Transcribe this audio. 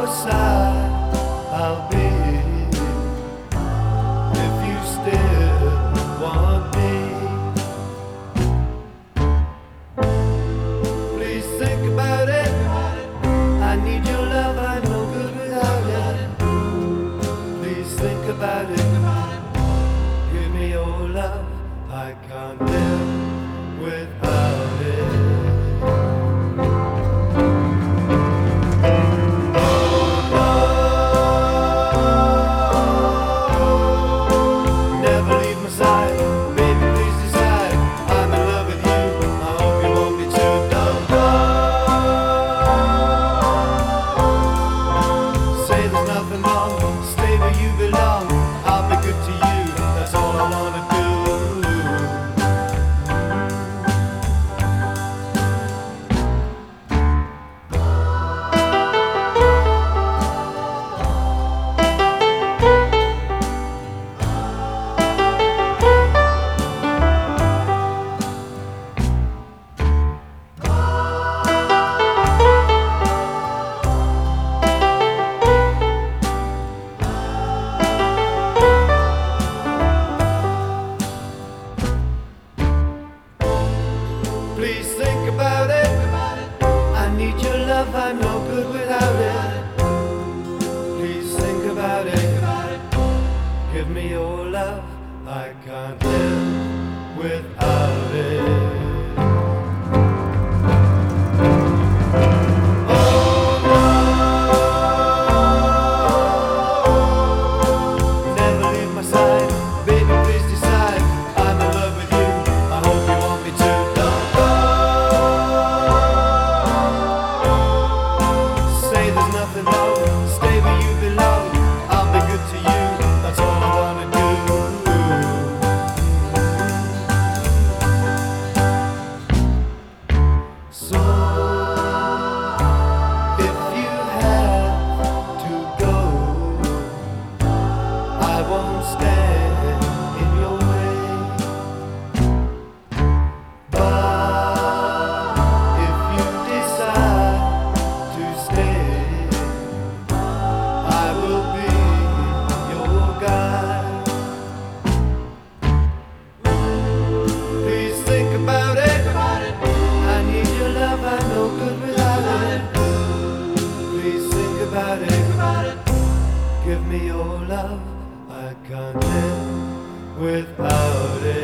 your side I'll be, if you still want me. Please think about it. I need your love, I'm no good without it. Please think about it. Give me your love, I can't live without it. Stay where you belong, I'll be good to you, that's all I wanna do. Please think about it. I need your love, I'm no good without it. Please think about it. Give me your love, I can't live without it. Stay where you belong, I'll be good to you, that's all I wanna do. So, if you have to go, I won't stand in your way. But if you decide to stay, give me your love, I can't live without it.